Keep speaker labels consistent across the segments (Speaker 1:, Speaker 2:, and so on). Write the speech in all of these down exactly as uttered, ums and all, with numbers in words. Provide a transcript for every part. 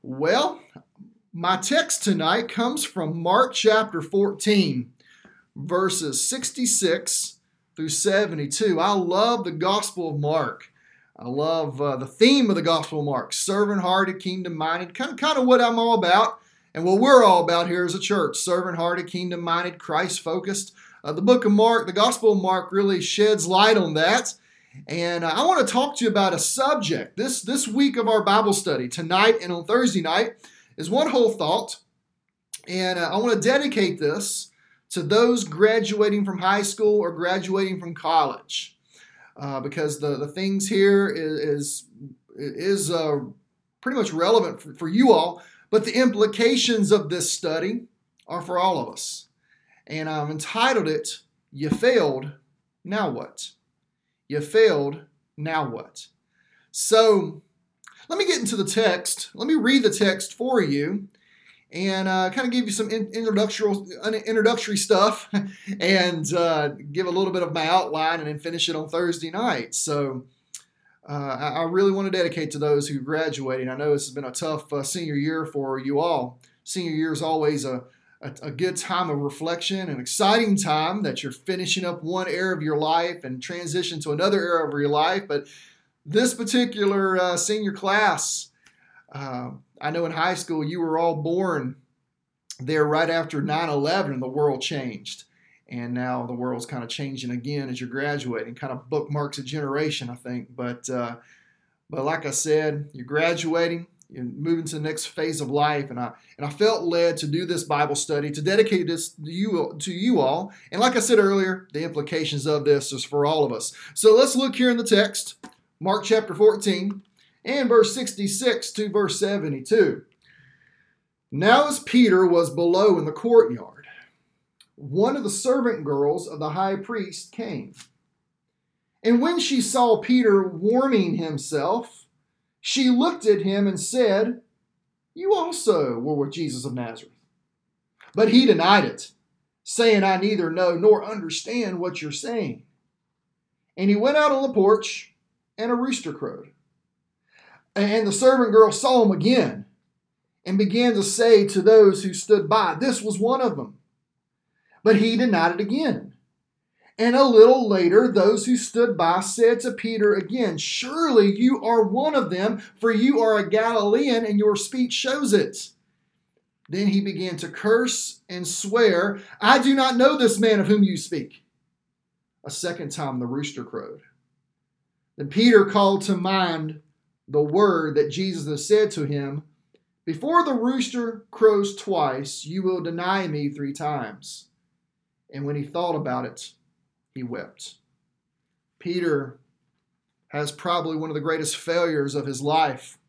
Speaker 1: Well, my text tonight comes from Mark chapter fourteen, verses sixty-six through seventy-two. I love the Gospel of Mark. I love uh, the theme of the Gospel of Mark, servant-hearted, kingdom-minded, kind of, kind of what I'm all about and what we're all about here as a church, servant-hearted, kingdom-minded, Christ-focused. Uh, the book of Mark, the Gospel of Mark really sheds light on that. And uh, I want to talk to you about a subject. This, this week of our Bible study, tonight and on Thursday night, is one whole thought. And uh, I want to dedicate this to those graduating from high school or graduating from college. Uh, because the, the things here is, is, is uh, pretty much relevant for, for you all. But the implications of this study are for all of us. And I've entitled it, You Failed, Now What? You failed, now what? So let me get into the text. Let me read the text for you and uh, kind of give you some in- introductory, introductory stuff and uh, give a little bit of my outline and then finish it on Thursday night. So uh, I, I really want to dedicate to those who are graduating. I know this has been a tough uh, senior year for you all. Senior year is always a A, a good time of reflection, an exciting time that you're finishing up one era of your life and transition to another era of your life. But this particular uh, senior class, uh, I know in high school you were all born there right after nine eleven and the world changed. And now the world's kind of changing again as you're graduating, kind of bookmarks a generation, I think. But, uh, but like I said, you're graduating. You're moving to the next phase of life, and I and I felt led to do this Bible study, to dedicate this to you, to you all. And like I said earlier, the implications of this is for all of us. So let's look here in the text, Mark chapter fourteen, and verse sixty-six to verse seventy-two. Now as Peter was below in the courtyard, one of the servant girls of the high priest came. And when she saw Peter warming himself, she looked at him and said, You also were with Jesus of Nazareth. But he denied it, saying, I neither know nor understand what you're saying. And he went out on the porch, and a rooster crowed. And the servant girl saw him again, and began to say to those who stood by, This was one of them. But he denied it again. And a little later, those who stood by said to Peter again, Surely you are one of them, for you are a Galilean, and your speech shows it. Then he began to curse and swear, I do not know this man of whom you speak. A second time the rooster crowed. Then Peter called to mind the word that Jesus had said to him, Before the rooster crows twice, you will deny me three times. And when he thought about it, he wept. Peter has probably one of the greatest failures of his life.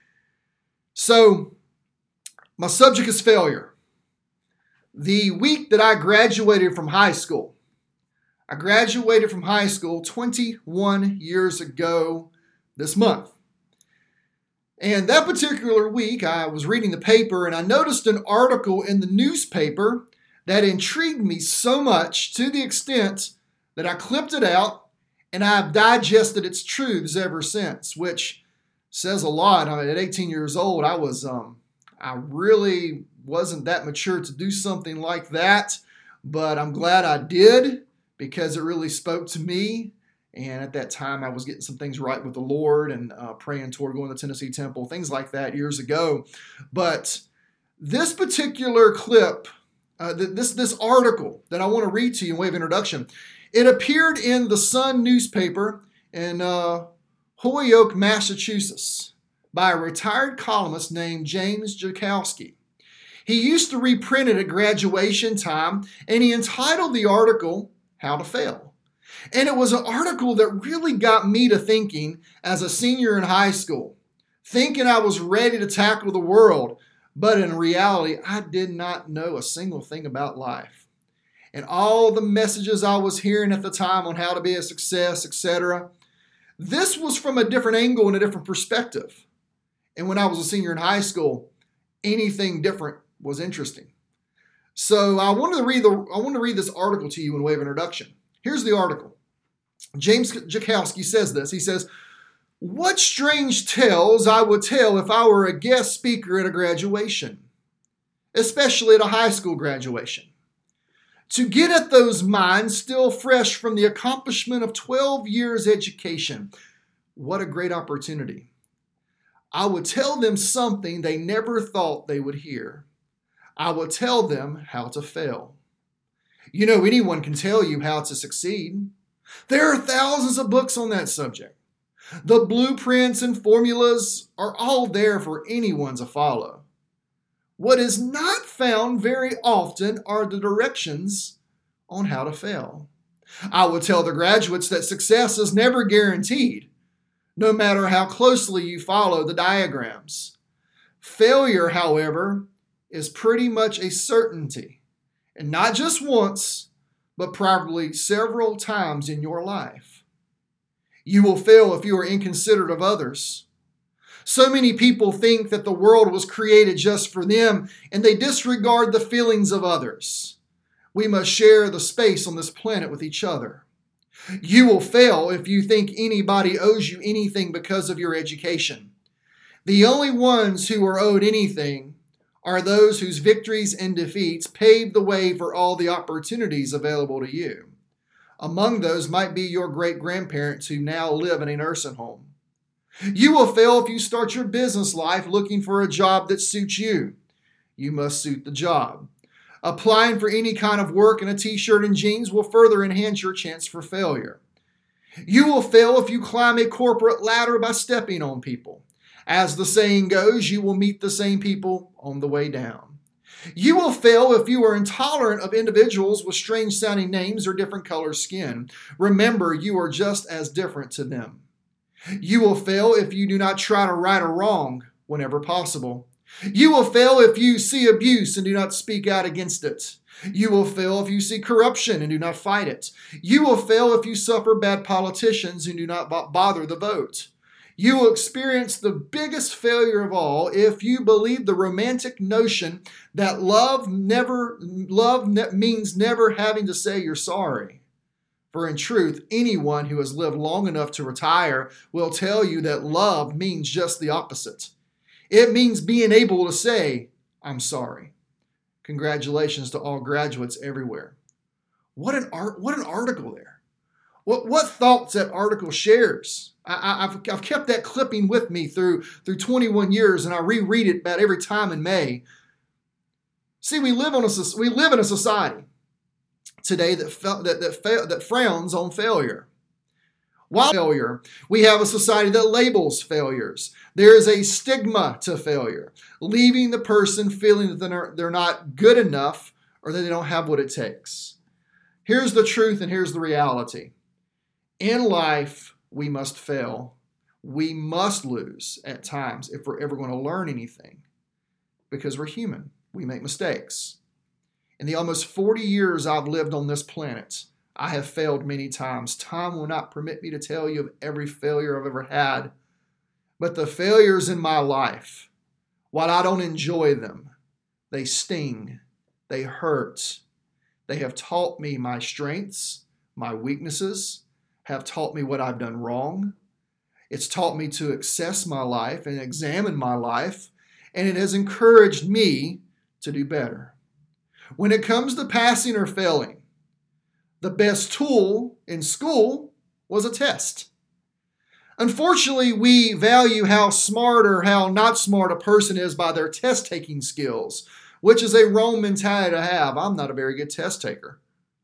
Speaker 1: So, my subject is failure. The week that I graduated from high school, I graduated from high school twenty-one years ago this month. And that particular week, I was reading the paper and I noticed an article in the newspaper that intrigued me so much to the extent that I clipped it out and I've digested its truths ever since, which says a lot. I mean, at eighteen years old, I was, um, I really wasn't that mature to do something like that, but I'm glad I did because it really spoke to me. And at that time, I was getting some things right with the Lord and uh, praying toward going to the Tennessee Temple, things like that years ago. But this particular clip, uh, this, this article that I want to read to you in way of introduction, it appeared in the Sun newspaper in uh, Holyoke, Massachusetts, by a retired columnist named James Jakowski. He used to reprint it at graduation time, and he entitled the article, How to Fail. And it was an article that really got me to thinking as a senior in high school, thinking I was ready to tackle the world, but in reality, I did not know a single thing about life. And all the messages I was hearing at the time on how to be a success, et cetera, this was from a different angle and a different perspective. And when I was a senior in high school, anything different was interesting. So I wanted to read the I wanted to read this article to you in way of introduction. Here's the article. James Jakowski says this. He says, What strange tales I would tell if I were a guest speaker at a graduation, especially at a high school graduation. To get at those minds still fresh from the accomplishment of twelve years education. What a great opportunity. I would tell them something they never thought they would hear. I would tell them how to fail. You know, anyone can tell you how to succeed. There are thousands of books on that subject. The blueprints and formulas are all there for anyone to follow. What is not found very often are the directions on how to fail. I would tell the graduates that success is never guaranteed, no matter how closely you follow the diagrams. Failure, however, is pretty much a certainty, and not just once, but probably several times in your life. You will fail if you are inconsiderate of others. So many people think that the world was created just for them, and they disregard the feelings of others. We must share the space on this planet with each other. You will fail if you think anybody owes you anything because of your education. The only ones who are owed anything are those whose victories and defeats pave the way for all the opportunities available to you. Among those might be your great-grandparents who now live in a nursing home. You will fail if you start your business life looking for a job that suits you. You must suit the job. Applying for any kind of work in a t-shirt and jeans will further enhance your chance for failure. You will fail if you climb a corporate ladder by stepping on people. As the saying goes, you will meet the same people on the way down. You will fail if you are intolerant of individuals with strange-sounding names or different color skin. Remember, you are just as different to them. You will fail if you do not try to right a wrong whenever possible. You will fail if you see abuse and do not speak out against it. You will fail if you see corruption and do not fight it. You will fail if you suffer bad politicians and do not bother the vote. You will experience the biggest failure of all if you believe the romantic notion that love never love ne- means never having to say you're sorry. For in truth, anyone who has lived long enough to retire will tell you that love means just the opposite. It means being able to say, I'm sorry. Congratulations to all graduates everywhere. What an art, what an article there. What, what thoughts that article shares. I, I've, I've kept that clipping with me through, through twenty-one years, and I reread it about every time in May. See, we live, on a, we live in a society today that, that, that, that frowns on failure. While failure, we have a society that labels failures. There is a stigma to failure, leaving the person feeling that they're, they're not good enough or that they don't have what it takes. Here's the truth and here's the reality. In life, we must fail. We must lose at times if we're ever going to learn anything, because we're human. We make mistakes. In the almost forty years I've lived on this planet, I have failed many times. Time will not permit me to tell you of every failure I've ever had. But the failures in my life, while I don't enjoy them, they sting, they hurt. They have taught me my strengths, my weaknesses, have taught me what I've done wrong. It's taught me to assess my life and examine my life, and it has encouraged me to do better. When it comes to passing or failing, the best tool in school was a test. Unfortunately, we value how smart or how not smart a person is by their test-taking skills, which is a wrong mentality to have. I'm not a very good test taker.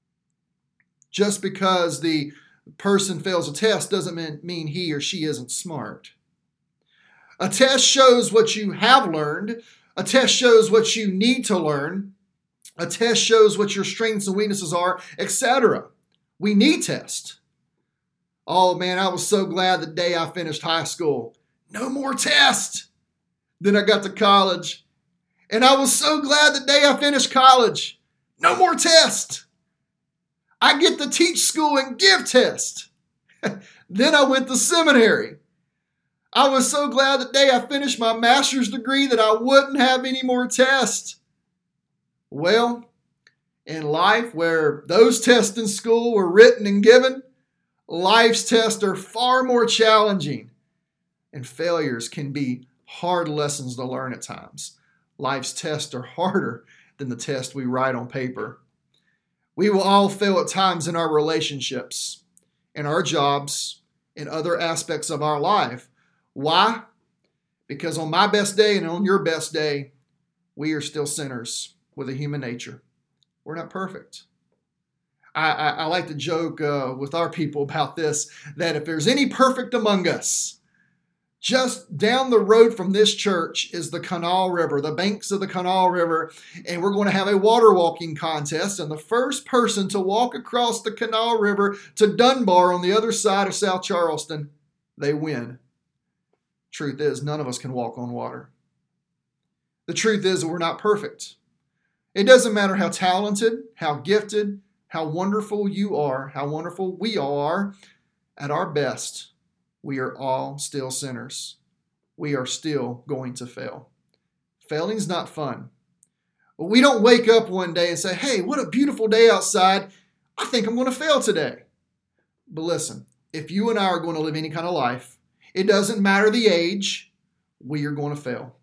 Speaker 1: Just because the person fails a test doesn't mean he or she isn't smart. A test shows what you have learned. A test shows what you need to learn. A test shows what your strengths and weaknesses are, et cetera. We need tests. Oh man, I was so glad the day I finished high school. No more tests. Then I got to college. And I was so glad the day I finished college. No more tests. I get to teach school and give tests. Then I went to seminary. I was so glad the day I finished my master's degree that I wouldn't have any more tests. Well, in life where those tests in school were written and given, life's tests are far more challenging. And failures can be hard lessons to learn at times. Life's tests are harder than the test we write on paper. We will all fail at times in our relationships, in our jobs, in other aspects of our life. Why? Because on my best day and on your best day, we are still sinners with a human nature. We're not perfect. I, I, I like to joke uh, with our people about this, that if there's any perfect among us, just down the road from this church is the Kanawha River, the banks of the Kanawha River, and we're going to have a water walking contest, and the first person to walk across the Kanawha River to Dunbar on the other side of South Charleston, they win. Truth is, none of us can walk on water. The truth is that we're not perfect. It doesn't matter how talented, how gifted, how wonderful you are, how wonderful we all are. At our best, we are all still sinners. We are still going to fail. Failing's not fun. We don't wake up one day and say, hey, what a beautiful day outside. I think I'm going to fail today. But listen, if you and I are going to live any kind of life, it doesn't matter the age, we are going to fail.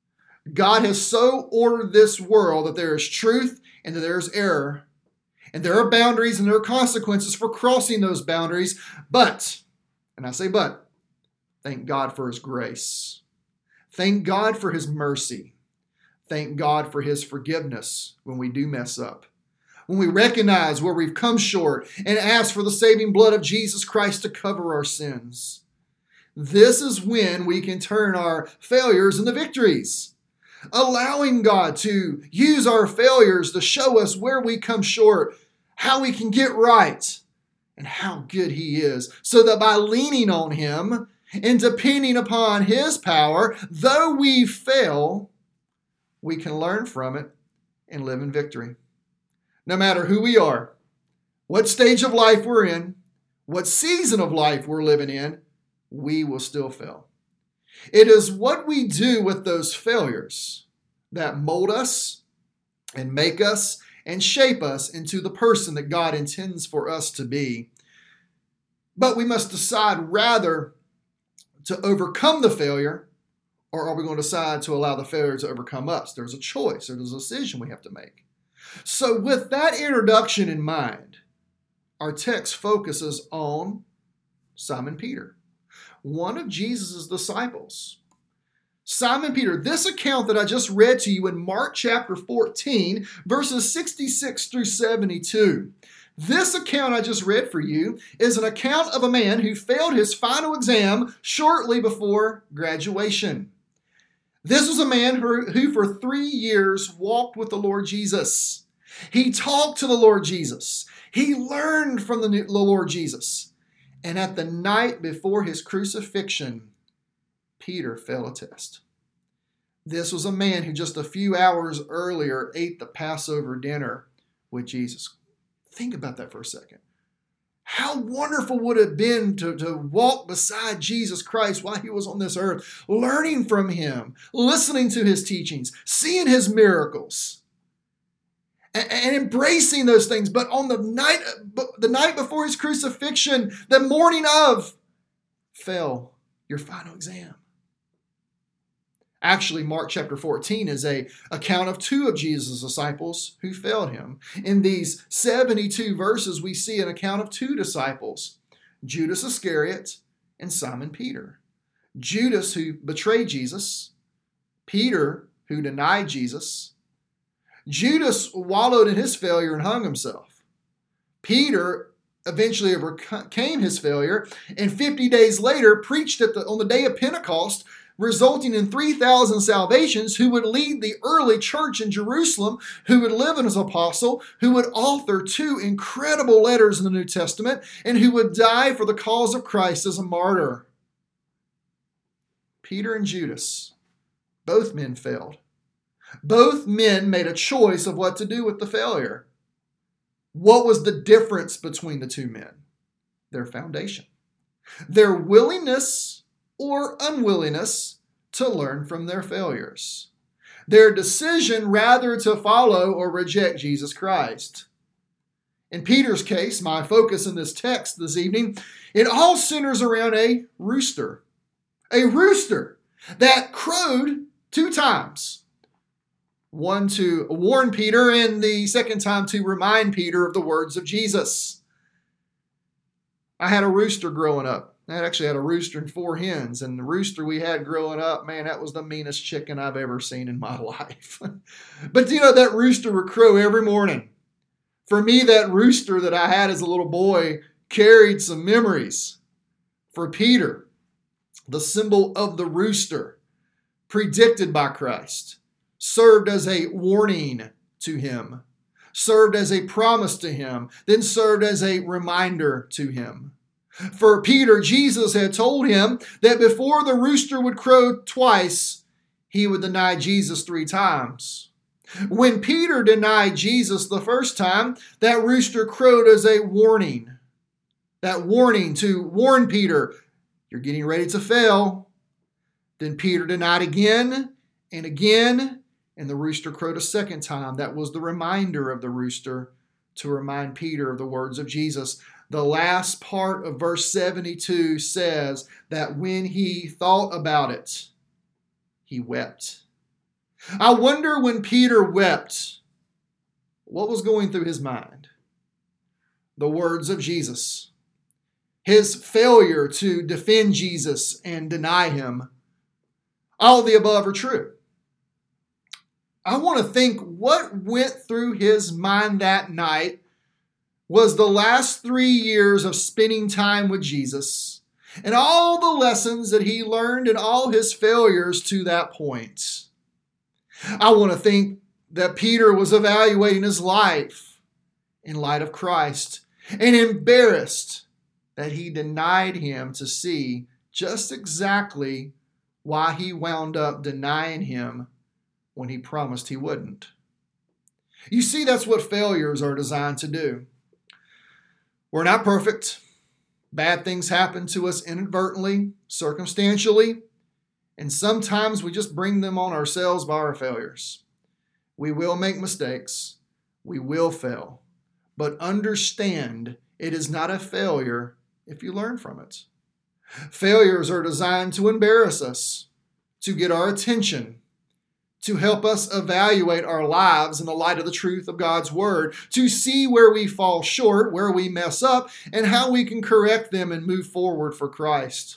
Speaker 1: God has so ordered this world that there is truth and that there is error. And there are boundaries and there are consequences for crossing those boundaries. But, and I say but, thank God for His grace. Thank God for His mercy. Thank God for His forgiveness when we do mess up. When we recognize where we've come short and ask for the saving blood of Jesus Christ to cover our sins. This is when we can turn our failures into victories. Allowing God to use our failures to show us where we come short, how we can get right, and how good He is. So that by leaning on Him and depending upon His power, though we fail, we can learn from it and live in victory. No matter who we are, what stage of life we're in, what season of life we're living in, we will still fail. It is what we do with those failures that mold us and make us and shape us into the person that God intends for us to be. But we must decide rather to overcome the failure, or are we going to decide to allow the failure to overcome us? There's a choice. There's a decision we have to make. So with that introduction in mind, our text focuses on Simon Peter, one of Jesus' disciples. Simon Peter, this account that I just read to you in Mark chapter fourteen, verses sixty-six through seventy-two. This account I just read for you is an account of a man who failed his final exam shortly before graduation. This was a man who, who for three years walked with the Lord Jesus. He talked to the Lord Jesus. He learned from the Lord Jesus. And at the night before his crucifixion, Peter failed a test. This was a man who just a few hours earlier ate the Passover dinner with Jesus. Think about that for a second. How wonderful would it have been to, to walk beside Jesus Christ while He was on this earth, learning from Him, listening to His teachings, seeing His miracles, and, and embracing those things. But on the night, the night before His crucifixion, the morning of, fail your final exam. Actually, Mark chapter fourteen is a account of two of Jesus' disciples who failed Him. In these seventy-two verses, we see an account of two disciples, Judas Iscariot and Simon Peter. Judas, who betrayed Jesus, Peter, who denied Jesus. Judas wallowed in his failure and hung himself. Peter eventually overcame his failure and fifty days later preached at the, on the day of Pentecost, resulting in three thousand salvations, who would lead the early church in Jerusalem, who would live as an apostle, who would author two incredible letters in the New Testament, and who would die for the cause of Christ as a martyr. Peter and Judas, both men failed. Both men made a choice of what to do with the failure. What was the difference between the two men? Their foundation. Their willingness or unwillingness to learn from their failures. Their decision rather to follow or reject Jesus Christ. In Peter's case, my focus in this text this evening, it all centers around a rooster. A rooster that crowed two times. One to warn Peter, and the second time to remind Peter of the words of Jesus. I had a rooster growing up. I actually had a rooster and four hens, and the rooster we had growing up, man, that was the meanest chicken I've ever seen in my life. But you know, that rooster would crow every morning. For me, that rooster that I had as a little boy carried some memories. For Peter, the symbol of the rooster, predicted by Christ, served as a warning to him, served as a promise to him, then served as a reminder to him. For Peter, Jesus had told him that before the rooster would crow twice, he would deny Jesus three times. When Peter denied Jesus the first time, that rooster crowed as a warning. That warning to warn Peter, you're getting ready to fail. Then Peter denied again and again, and the rooster crowed a second time. That was the reminder of the rooster to remind Peter of the words of Jesus. The last part of verse seventy-two says that when he thought about it, he wept. I wonder when Peter wept, what was going through his mind? The words of Jesus. His failure to defend Jesus and deny him. All of the above are true. I want to think what went through his mind that night was the last three years of spending time with Jesus and all the lessons that he learned and all his failures to that point. I want to think that Peter was evaluating his life in light of Christ and embarrassed that he denied him to see just exactly why he wound up denying him when he promised he wouldn't. You see, that's what failures are designed to do. We're not perfect. Bad things happen to us inadvertently, circumstantially, and sometimes we just bring them on ourselves by our failures. We will make mistakes. We will fail. But understand it is not a failure if you learn from it. Failures are designed to embarrass us, to get our attention, to help us evaluate our lives in the light of the truth of God's Word, to see where we fall short, where we mess up, and how we can correct them and move forward for Christ.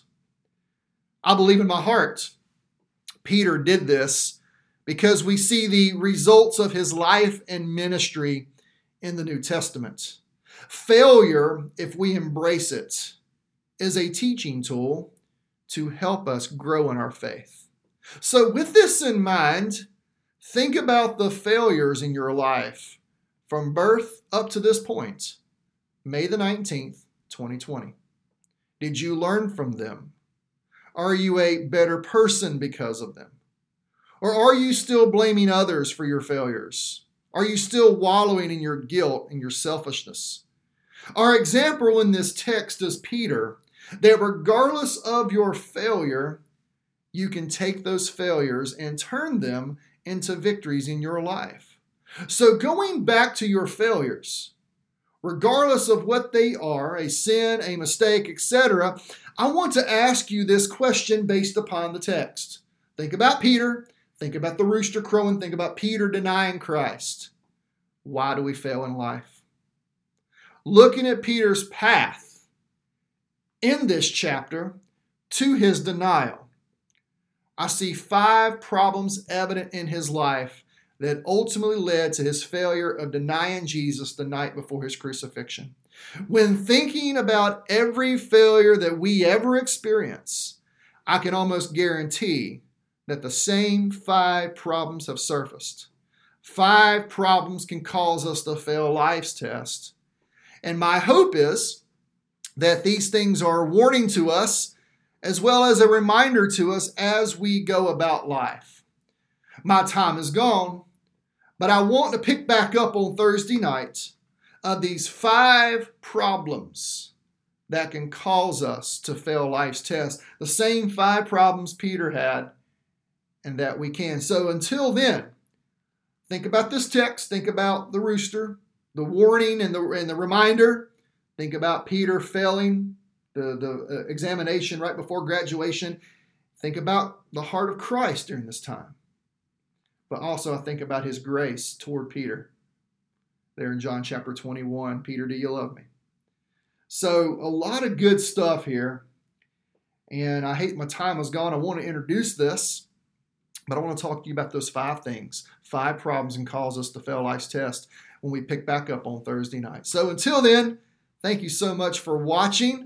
Speaker 1: I believe in my heart Peter did this because we see the results of his life and ministry in the New Testament. Failure, if we embrace it, is a teaching tool to help us grow in our faith. So with this in mind, think about the failures in your life from birth up to this point, May the nineteenth, twenty twenty. Did you learn from them? Are you a better person because of them? Or are you still blaming others for your failures? Are you still wallowing in your guilt and your selfishness? Our example in this text is Peter, that regardless of your failure, you can take those failures and turn them into victories in your life. So going back to your failures, regardless of what they are, a sin, a mistake, et cetera, I want to ask you this question based upon the text. Think about Peter, think about the rooster crowing, think about Peter denying Christ. Why do we fail in life? Looking at Peter's path in this chapter to his denial, I see five problems evident in his life that ultimately led to his failure of denying Jesus the night before his crucifixion. When thinking about every failure that we ever experience, I can almost guarantee that the same five problems have surfaced. Five problems can cause us to fail life's test. And my hope is that these things are a warning to us as well as a reminder to us as we go about life. My time is gone, but I want to pick back up on Thursday night of these five problems that can cause us to fail life's test. The same five problems Peter had and that we can. So until then, think about this text. Think about the rooster, the warning and the, and the reminder. Think about Peter failing the, the uh, examination right before graduation. think about the heart of Christ during this time. But also I think about his grace toward Peter. There in John chapter twenty-one, Peter, do you love me? So a lot of good stuff here. And I hate my time is gone. I want to introduce this, but I want to talk to you about those five things, five problems and cause us to fail life's test when we pick back up on Thursday night. So until then, thank you so much for watching.